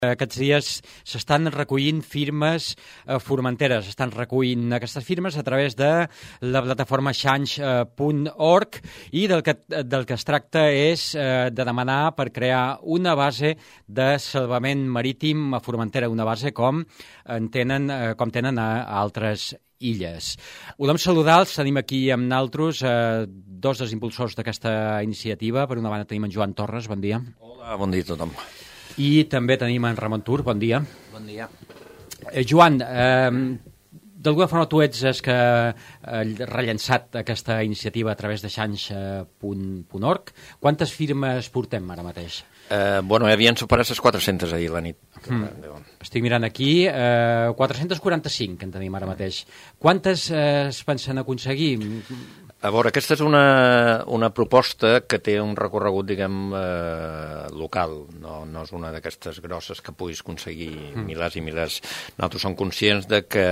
Aquests dies s'estan recollint firmes a Formentera, s'estan recollint aquestes firmes a través de la plataforma change.org i del que es tracta és de demanar per crear una base de salvament marítim a Formentera, una base com tenen a altres illes. Volem saludar-los, tenim aquí amb naltros dos dels impulsors d'aquesta iniciativa. Per una banda tenim en Joan Torres, bon dia. Hola, bon dia a tothom. I també tenim en Ramon Tur, bon dia. Bon dia. Joan, d'alguna forma tu ets el que ha rellençat aquesta iniciativa a través de change.org. Quantes firmes portem ara mateix? Havien superat les 400 ahir la nit. Estic mirant aquí, 445 en tenim ara mateix. Quantes es pensen aconseguir? A veure, aquesta és una proposta que té un recorregut, diguem, local. No és una d'aquestes grosses que puguis aconseguir milers i milers. Nosaltres som conscients de que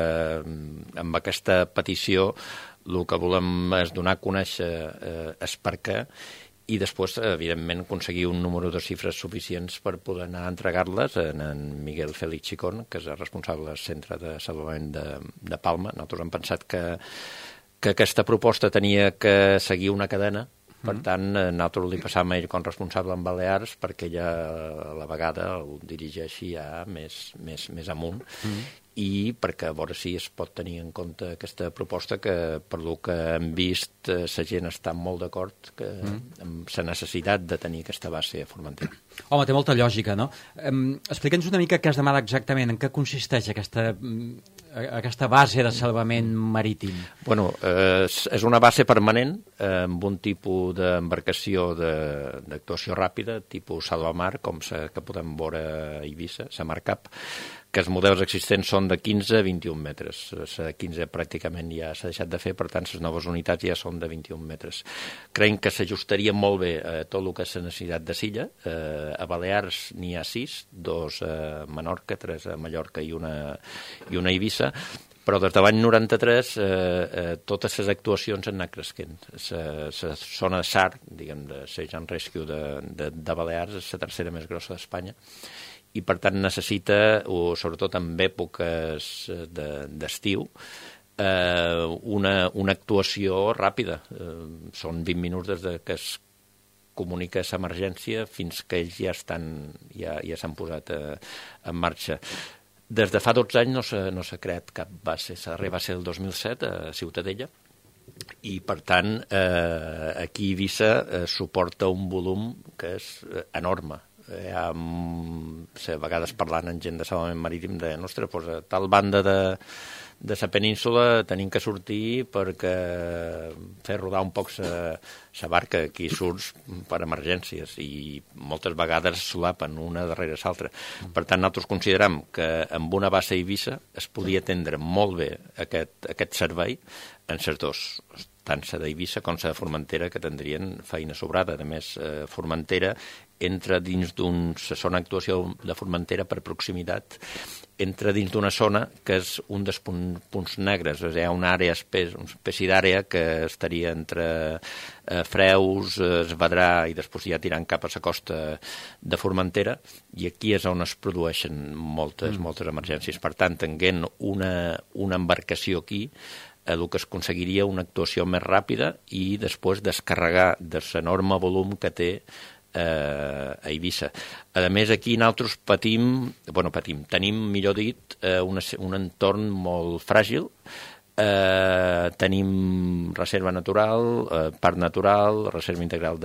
amb aquesta petició el que volem és donar a conèixer el per què i després, evidentment, aconseguir un número de xifres suficients per poder anar a entregar-les a en Miguel Félix Chicón, que és el responsable del Centre de Salvament de Palma. Nosaltres hem pensat que aquesta proposta tenia que seguir una cadena, per tant, nosaltres li passàvem a ell com responsable en Balears perquè ella a la vegada ho dirigeixi ja més amunt i perquè a veure si es pot tenir en compte aquesta proposta que, per lo que hem vist, la gent està molt d'acord amb la necessitat de tenir aquesta base a Formentera. Home, té molta lògica, no? Explica'ns una mica què has demanat exactament, en què consisteix aquesta base de salvament marítim. Bueno, és una base permanent amb un tipus d'embarcació d'actuació ràpida, tipus salvamar, com que podem veure a Eivissa, la Marcap, que els models existents són de 15 a 21 metres. La 15 pràcticament ja s'ha deixat de fer, per tant, les noves unitats ja són de 21 metres. Creiem que s'ajustaria molt bé a tot el que és la necessitat de silla. A Balears n'hi ha 6, 2 a Menorca, 3 a Mallorca i una a Eivissa, però des de l'any 93 totes les actuacions han anat creixent. La zona de SAR, diguem, de Search and Rescue de Balears, és la tercera més grossa d'Espanya, i per tant necessita, sobretot en èpoques d'estiu, una actuació ràpida. Són 20 minuts des que es comunica l'emergència fins que ells ja s'han posat en marxa. Des de fa 12 anys no s'ha creat cap base. La darrera va ser el 2007 a Ciutadella i, per tant, aquí Eivissa suporta un volum que és enorme. A vegades parlant amb gent de salvament marítim deien, ostres, doncs a tal banda de la península tenim que sortir perquè fer rodar un poc la barca, aquí surts per emergències i moltes vegades solapen una darrere l'altra. Per tant, nosaltres considerem que amb una base a Eivissa es podia atendre molt bé aquest servei en les dos, tant la d'Eivissa com la de Formentera, que tindrien feina sobrada. A més, Formentera entra dins d'una zona d'actuació de Formentera per proximitat, entra dins d'una zona que és un dels punts negres, hi ha una àrea, una espècie d'àrea que estaria entre Freus, Esvedrà i després ja tirant cap a la costa de Formentera, i aquí és on es produeixen moltes emergències. Per tant, tenint una embarcació aquí, el que es aconseguiria una actuació més ràpida i després descarregar de l'enorme volum que té a Eivissa. A més, aquí nosaltres tenim, millor dit, un entorn molt fràgil. Tenim reserva natural, parc natural, reserva integral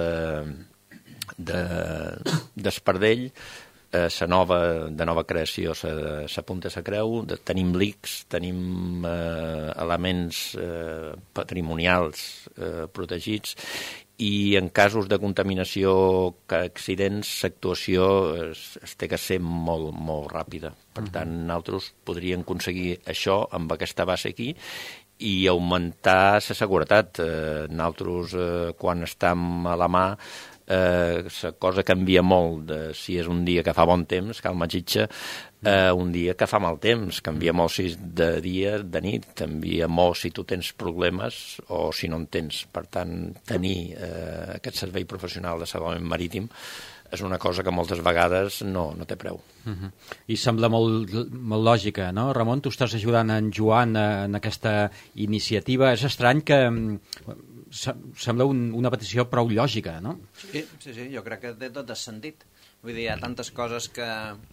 d'Espardell, de nova creació, la Punta de la Creu, tenim LICs, tenim elements patrimonials protegits, i en casos de contaminació, accidents, l'actuació es té que ser molt, molt ràpida. Per tant, nosaltres podríem aconseguir això amb aquesta base aquí i augmentar la seguretat. Nosaltres, quan estem a la mà, la cosa canvia molt. Si és un dia que fa bon temps, cal Magitxa, un dia que fa mal temps, canvia molt si és de dia, de nit, canvia molt si tu tens problemes o si no en tens. Per tant, tenir aquest servei professional de salvament marítim és una cosa que moltes vegades no té preu. I sembla molt lògica, no? Ramon, tu estàs ajudant en Joan en aquesta iniciativa. És estrany que sembla una petició prou lògica, no? Sí, jo crec que té tot el sentit. Vull dir, hi ha tantes coses que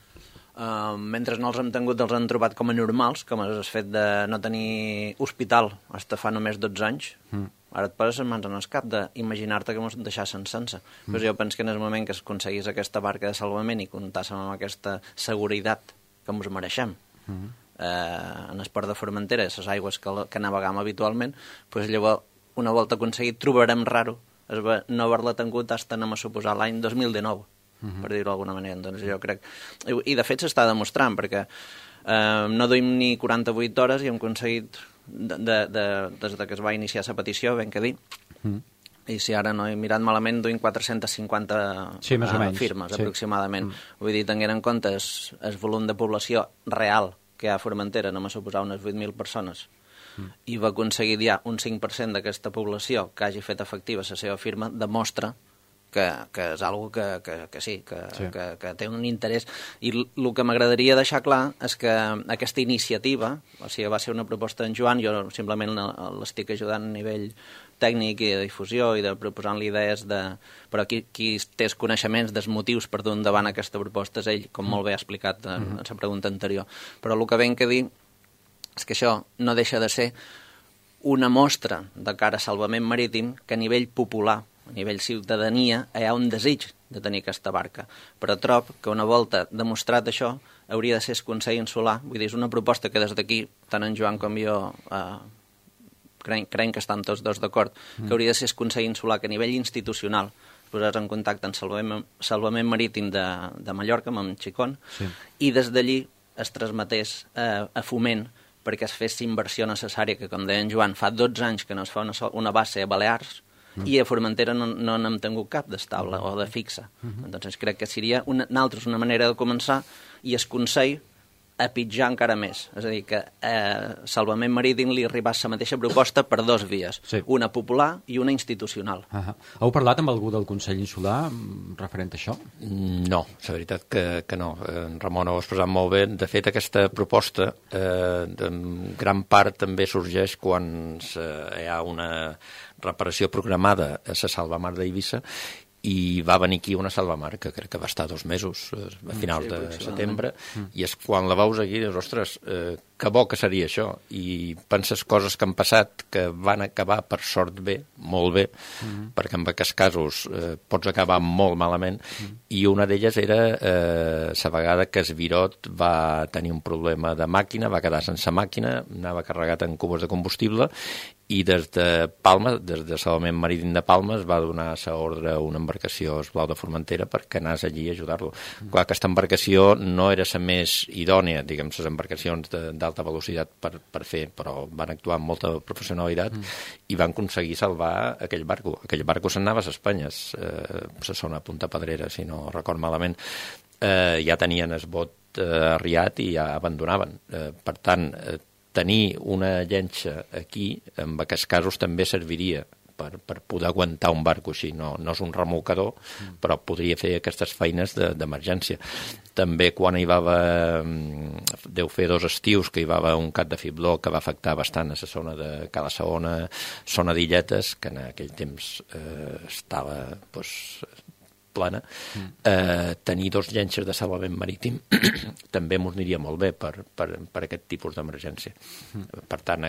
mentre no els hem tingut els han trobat com a normals, com és el fet de no tenir hospital fins fa només 12 anys. Ara et poses les mans en el cap d'imaginar-te que ens deixassen sense. Pues jo penso que en el moment que es aconseguís aquesta barca de salvament i comptàssim amb aquesta seguretat que ens mereixem en el port de Formentera, les aigües que navegam habitualment, pues llavors, una volta aconseguit, trobarem raro no haver-la tingut fins anem a suposar l'any 2019. Per dir-ho d'alguna manera. Doncs jo crec... I de fet s'està demostrant, perquè no duim ni 48 hores i hem aconseguit, des que es va iniciar la petició, ben que dir, i si ara no he mirat malament, duim 450 firmes, aproximadament. Vull dir, tenint en compte el volum de població real que hi ha a Formentera, anem a suposar unes 8.000 persones, i va aconseguir ja un 5% d'aquesta població que hagi fet efectiva la seva firma, demostra que és algo que té un interès. I el que m'agradaria deixar clar és que aquesta iniciativa, o sigui, va ser una proposta d'en Joan, jo simplement l'estic ajudant a nivell tècnic i de difusió i de proposant-li idees però qui té els coneixements dels motius per dur endavant aquesta proposta és ell, com molt bé ha explicat en la pregunta anterior. Però el que venc a dir és que això no deixa de ser una mostra de cara a salvament marítim que a nivell popular, a nivell ciutadania, hi ha un desig de tenir aquesta barca. Però trob que una volta demostrat això, hauria de ser el Consell Insular. Vull dir, és una proposta que des d'aquí, tant en Joan com jo, crec que estan tots dos d'acord, que hauria de ser el Consell Insular, que a nivell institucional es posés en contacte amb Salvament Marítim de Mallorca, amb en Xicón, i des d'allí es transmetés a Foment perquè es fes inversió necessària, que com deia en Joan, fa 12 anys que no es fa una base a Balears, i a Formentera no n'hem tingut cap d'estable o de fixa. Doncs crec que seria una manera de començar, i el Consell a pitjar encara més. És a dir, que Salvament Marítim li arribés la mateixa proposta per dues vies, una popular i una institucional. Heu parlat amb algú del Consell Insular referent a això? No, la veritat que no. En Ramon ho ha expressat molt bé. De fet, aquesta proposta en gran part també sorgeix quan hi ha una reparació programada a la Salvamar d'Eivissa, i va venir aquí una salvamar que crec que va estar 2 mesos, a finals de setembre, i és quan la veus aquí, dius, ostres, que bo que seria això, i penses coses que han passat que van acabar per sort bé, molt bé, perquè en aquests casos pots acabar molt malament, i una d'elles era la vegada que Esvirot va tenir un problema de màquina, va quedar sense màquina, anava carregat en cubes de combustible, i des de Palma, des de Salvament Marítim de Palma, es va donar l'ordre a una embarcació esblau de Formentera perquè anés allí a ajudar-lo. Clar, aquesta embarcació no era la més idònia, diguem, les embarcacions d'alta velocitat per fer, però van actuar amb molta professionalitat i van aconseguir salvar aquell barco. Aquell barco se'n anava a Espanya, se sona a Punta Pedrera, si no record malament. Ja tenien el bot arriat i ja abandonaven. Per tant, tenir una llenxa aquí, en aquests casos, també serviria per poder aguantar un barco així. No és un remolcador, però podria fer aquestes feines d'emergència. També quan hi va haver, deu fer 2 estius, que hi va haver un cat de fibló que va afectar bastant a la zona de Cala Saona, zona d'Illetes, que en aquell temps estava plana, tenir 2 llenxes de salvament marítim també m'ho aniria molt bé per aquest tipus d'emergència. Per tant,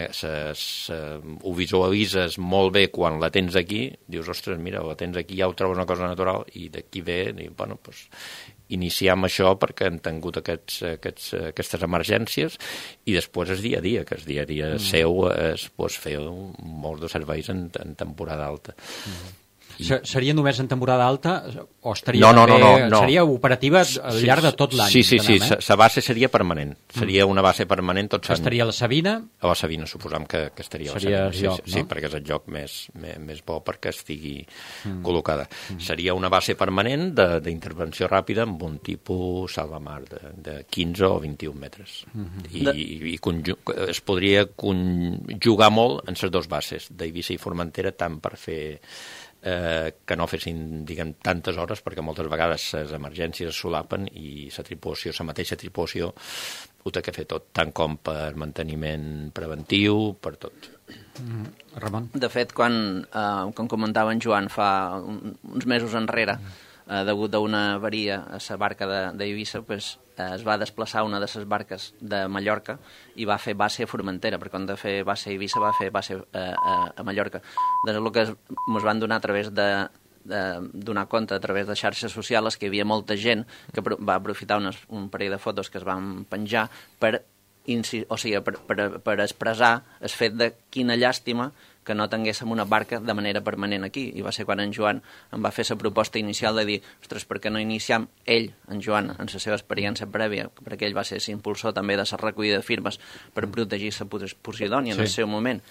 ho visualitzes molt bé quan la tens aquí, dius, ostres, mira, la tens aquí, ja ho trobes una cosa natural, i d'aquí ve, bueno, doncs iniciar amb això perquè han tingut aquestes emergències, i després el dia a dia, que el dia a dia seu és fer molts de serveis en temporada alta. Seria només en temporada alta o seria operativa al llarg de tot l'any? Sí, la base seria permanent. Seria una base permanent tot l'any. Estaria a la Sabina? A la Sabina, suposam que estaria a la Sabina. Sí, perquè és el lloc més bo perquè estigui col·locada. Seria una base permanent d'intervenció ràpida amb un tipus salvamar de 15 o 21 metres. I es podria conjugar molt en les 2 bases, d'Eivissa i Formentera, tant per fer que no fessin, diguem, tantes hores, perquè moltes vegades les emergències es solapen i la mateixa tripulació ho té que fer tot, tant com per manteniment preventiu, per tot. Ramon? De fet, com comentava en Joan fa uns mesos enrere, degut a una avaria a la barca d'Eivissa, pues, es va desplaçar una de les barques de Mallorca i va fer base a Formentera, perquè en de fer base a Eivissa va fer base a Mallorca. Doncs el que ens van donar a través de donar compte a través de xarxes socials que hi havia molta gent que va aprofitar un parell de fotos que es van penjar per expressar el fet de quina llàstima que no tinguéssim una barca de manera permanent aquí. I va ser quan en Joan em va fer la proposta inicial de dir, ostres, per què no iniciam ell, en Joan, en la seva experiència prèvia, perquè ell va ser l'impulsor també de la recollida de firmes per protegir la Posidònia en el seu moment.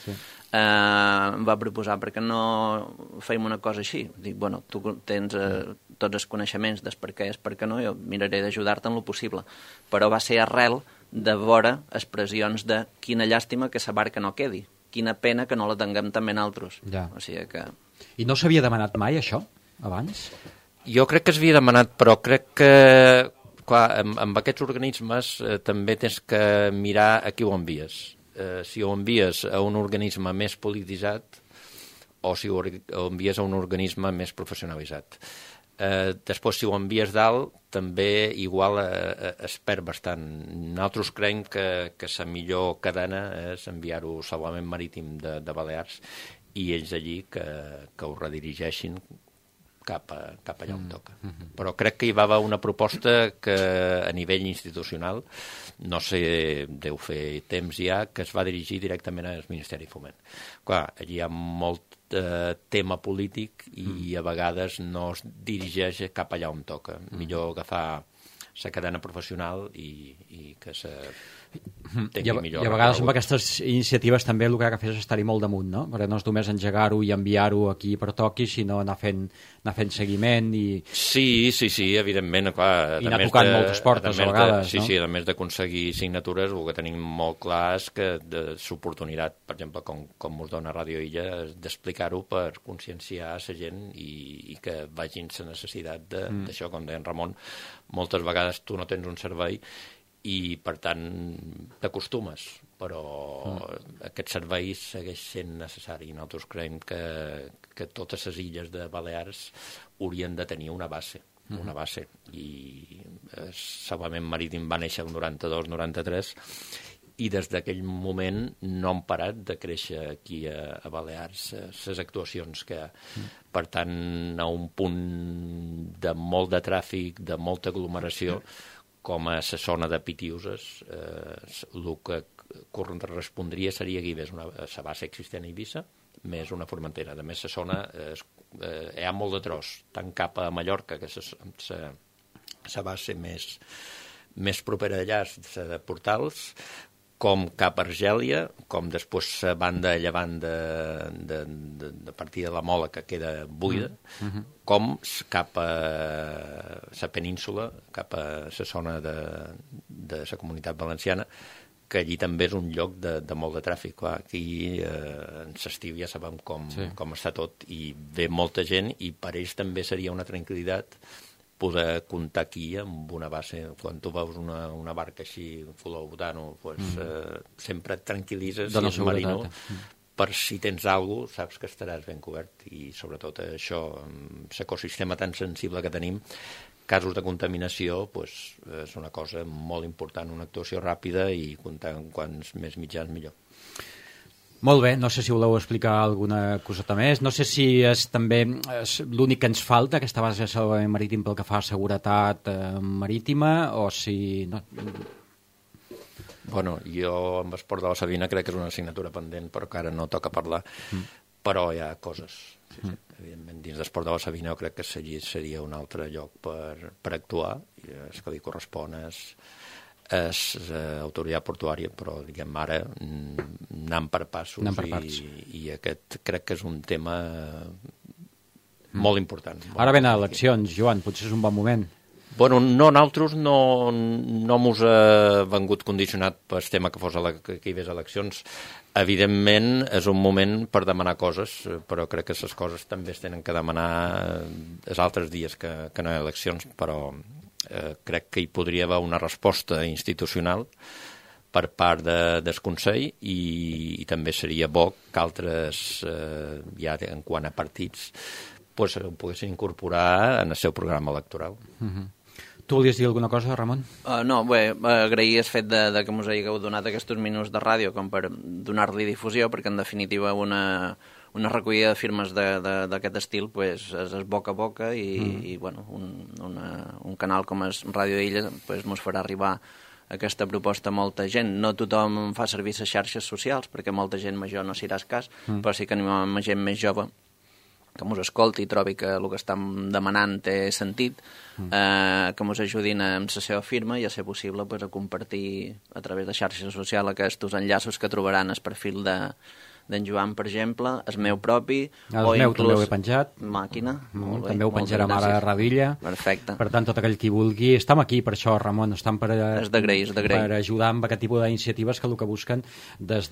Em va proposar, per què no feim una cosa així? Dic, bueno, tu tens tots els coneixements del per què és, per què no, jo miraré d'ajudar-te en lo possible. Però va ser arrel de veure expressions de quina llàstima que la barca no quedi, quina pena que no la tinguem també nosaltres. Ja. O sigui que... I no s'havia demanat mai, això, abans? Jo crec que s'havia demanat, però crec que clar, amb aquests organismes també tens que mirar a qui ho envies. Si ho envies a un organisme més polititzat o si ho envies a un organisme més professionalitzat. Després, si ho envies dalt, també igual es perd bastant. Nosaltres creiem que la millor cadena és enviar-ho al Salvament Marítim de Balears i ells allí que ho redirigeixin cap allà on toca. Però crec que hi va haver una proposta que a nivell institucional, no sé, deu fer temps ja, que es va dirigir directament al Ministeri de Foment. Clar, allí hi ha molt tema polític i a vegades no es dirigeix cap allà on toca. Millor agafar la cadena professional i que se tingui millor. I a vegades amb aquestes iniciatives també el que ha de fer és estar-hi molt damunt, no? Perquè no és només engegar-ho i enviar-ho aquí per toqui, sinó anar fent seguiment i... Sí, evidentment, clar. I anar tocant moltes portes a vegades, no? Sí, a més d'aconseguir signatures, el que tenim molt clar és que l'oportunitat, per exemple, com us dona Ràdio Illa, és d'explicar-ho per conscienciar la gent i que vagin la necessitat d'això, com deia en Ramon, moltes vegades tu no tens un servei i, per tant, t'acostumes, però aquest servei segueix sent necessari. Nosaltres creiem que totes les illes de Balears haurien de tenir una base, i el Salvament Marítim va néixer el 92-93 i des d'aquell moment no han parat de créixer aquí a Balears les actuacions que per tant a un punt de molt de tràfic, de molta aglomeració com a la zona de Pitiuses, el que correspondria seria que hi hagués la base existent a Eivissa més una Formentera. A més, la zona hi ha molt de tros, tant cap a Mallorca, que és la base més propera d'allà, la de Portals, com cap a Argèlia, com després la banda llevant de partir de la Mola, que queda buida, com cap a la península, cap a la zona de la Comunitat Valenciana, que allí també és un lloc de molt de tràfic. Clar, aquí en l'estiu ja sabem com està tot, i ve molta gent, i per ells també seria una tranquil·litat poder comptar aquí amb una base. Quan tu veus una barca així, color butano, sempre et tranquil·litzes si és marino, per si tens alguna cosa, saps que estaràs ben cobert. I sobretot això, l'ecosistema tan sensible que tenim, casos de contaminació, és una cosa molt important, una actuació ràpida i comptar amb quants més mitjans millor. Molt bé, no sé si voleu explicar alguna coseta més. No sé si és també l'únic que ens falta, aquesta base de salvament marítim pel que fa a seguretat marítima, o si... No. Bueno, jo amb Esport de la Sabina crec que és una assignatura pendent, però que ara no toca parlar, però hi ha coses. Sí. Evidentment, dins d'Esport de la Sabina jo crec que seria un altre lloc per actuar, i el que li correspon és autoritat portuària, però diguem ara anant per passos, i aquest crec que és un tema molt important. Ara venen eleccions, Joan, potser és un bon moment. Bueno, nosaltres no mos ha vengut condicionat per el tema que hi hagués eleccions. Evidentment, és un moment per demanar coses, però crec que les coses també es tenen que demanar els altres dies que no hi ha eleccions, però crec que hi podria haver una resposta institucional per part del Consell i també seria bo que altres, ja en quant a partits, pues, ho poguessin incorporar en el seu programa electoral. Tu volies dir alguna cosa, Ramon? No, bé, agrair el fet de que ens hagueu donat aquests minuts de ràdio com per donar-li difusió, perquè en definitiva una recollida de firmes d'aquest estil pues, és boca a boca i bueno, un canal com és Ràdio Illa pues, ens farà arribar aquesta proposta a molta gent. No tothom fa servir les xarxes socials, perquè molta gent major no s'hi farà cas, però sí que animem a gent més jove que ens escolti i trobi que el que estem demanant té sentit, que ens ajudin amb la seva firma i a ser possible pues, a compartir a través de xarxes socials aquests enllaços que trobaran el perfil d'en Joan, per exemple, el meu propi, o meu inclús... també ho he penjat. Màquina. També ho penjarem ara a Radilla. Perfecte. Per tant, tot aquell qui vulgui... Estem aquí per això, Ramon, estem per ajudar amb aquest tipus d'iniciatives que el que busquen des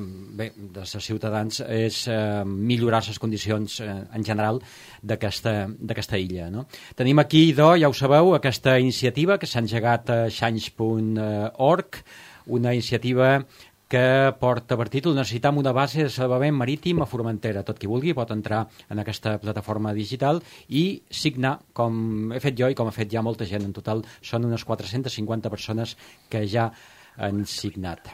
de ciutadans és millorar les condicions en general d'aquesta illa. No? Tenim aquí, ja ho sabeu, aquesta iniciativa que s'ha engegat a xanys.org, una iniciativa que porta per títol Necessitam una base de salvament marítim a Formentera. Tot qui vulgui pot entrar en aquesta plataforma digital i signar, com he fet jo i com ha fet ja molta gent. En total són unes 450 persones que ja han signat.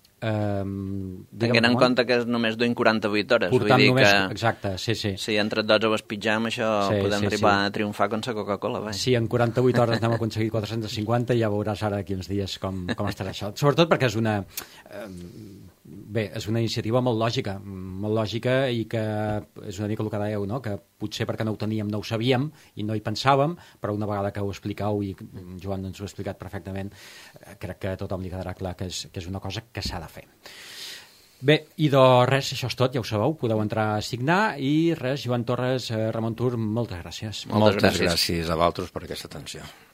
Tenint en compte que només duim 48 hores. Portant vull dir només, que exacte, sí. Si entre tots ho espitjam, això podem arribar a triomfar com la Coca-Cola. Sí, en 48 hores hem aconseguit 450 i ja veuràs ara d'aquí uns dies com estarà això. Sobretot perquè és una... és una iniciativa molt lògica i que és una mica el que dèieu, no? Que potser perquè no ho teníem no ho sabíem i no hi pensàvem, però una vegada que ho expliqueu i Joan ens ho ha explicat perfectament, crec que a tothom li quedarà clar que és una cosa que s'ha de fer. Bé, i res, això és tot, ja ho sabeu, podeu entrar a signar i res, Joan Torres, Ramon Tur, moltes gràcies. Moltes gràcies a vosaltres per aquesta atenció.